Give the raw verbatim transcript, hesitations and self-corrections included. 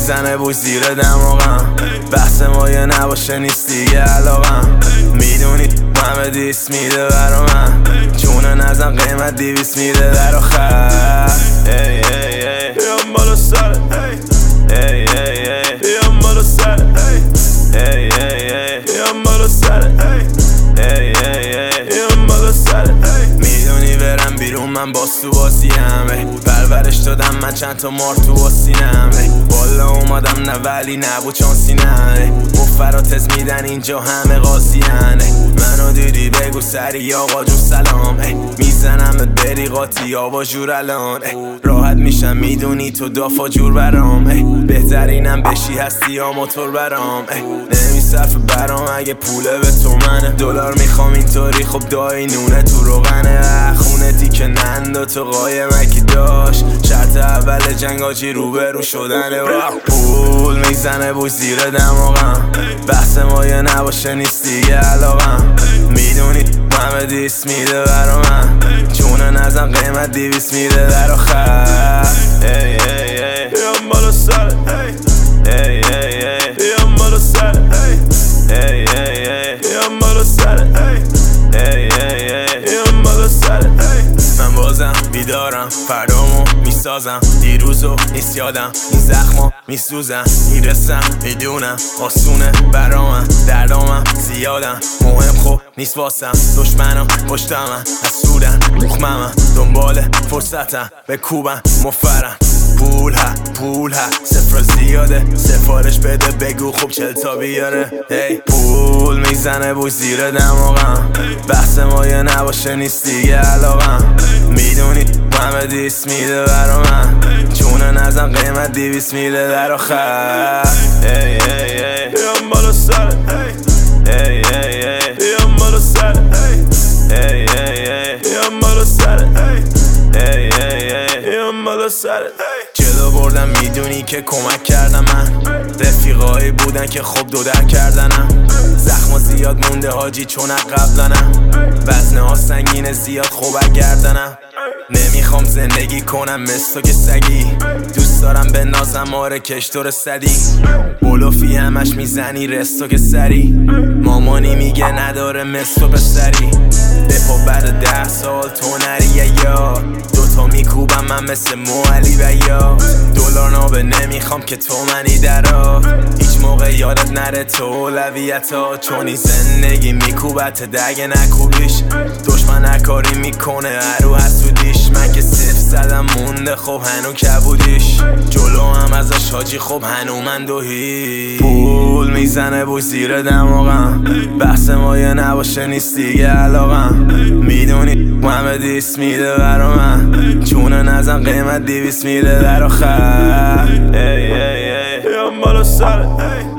میزنه بوی زیر دماغم، بحث ما یه نباشه نیست دیگه علاقم. میدونی همه دیس میده برا من، چونه نزن قیمت دیویس میده در آخر. ای ای ای بیام بالا سرت، ای ای ای بیام بالا سرت، ای ای ای بیام بالا سرت، ای ای ای بیام بالا سرت. میدونی برم بیرون من باز تو بازیم، پرورش دادم من چند تا مار تو واسینم. بالا اومدم نه ولی نبود چانسی نه، مفراتز میدن اینجا همه قاضیان. منو دیدی بگو سری آقا جون سلام، میزنمت بری قاطی آوا جور الان. راحت میشم میدونی تو دافا جور برام، بهترینم بشی هستی یا موتور برام. نمیصرف برام اگه پوله به تو منه، دلار میخوام اینطوری خب دایی نونه تو روغنه. خونه تیکه نندا تو قایمکی داشت، شرط اول جنگ آجی روبرو شدنه. پول میزنه بوی زیر دماغم، بحث ما یه نباشه نیست دیگه علاقم. میدونی همه دیس میده برا من، چونه نزن قیمت دیویس میده در آخر. ای ای ای بیام بالا سرت، ای ای ای بیام بالا سرت، ای ای ای بیام بالا سرت، ای ای ای بیام بالا سرت. من بازم بیدارم فردامو میسازم، دیروزو نیست یادم این زخما میسوزم. میرسم میدونم آسونه برا من، دردامم زیادم مهم خوب نیست واسم. دشمنم پشتمم حسودن مخممم، دنبال فرصتم به کوبم مفرم. پول ها پول ها صفر زیاده، سفارش بده بگو خوب چل تا بیاره. هی پول میزنه بوی زیر دماغم، بحث ما یه نباشه نیست دیگه علاقم. میدونی همه دیس میده برا من، چونه نزن قیمت دیویس میده در آخر. ای ای ای بیام بالا سرت، ای ای ای بیام بالا سرت، ای ای ای بیام بالا سرت، ای ای ای بیام بالا سرت. جلو بردم میدونی که کمک کردم من، رفیقایی بودن که خوب دو در کردنم. زخما زیاد مونده حاجی چون قبلنم، وزنه ها سنگینه زیاد خوب گردنم. نمیخوام زندگی کنم مثل تو که سگی، دوست دارم به نازم آره کشتور صدی. بلوفی همش میزنی رستو که سری، مامانی میگه نداره مثل تو پسری. بپا بعد ده سال تو نریه یا دوتا میکوبم من مثل موعلی و یا دلار نابه. نمیخوام که تو منی درا، هیچ موقع یادت نره تو اولویت ها، چونی زندگی میکوبت دگه نکوبیش. دشمن هرکاری میکنه هرو حسودیش، من که صفر زدم مونده خب هنو کبودیش. جلو هم ازش حاجی خب هنو من دو هیچ. پول میزنه بوی زیر دماغم، بحث ما یه نباشه نیست دیگه علاقم. میدونی همه دیس میده برا من، چونه نزن قیمت دیویس میده در آخر. ای ای ای بیام بالا سرت،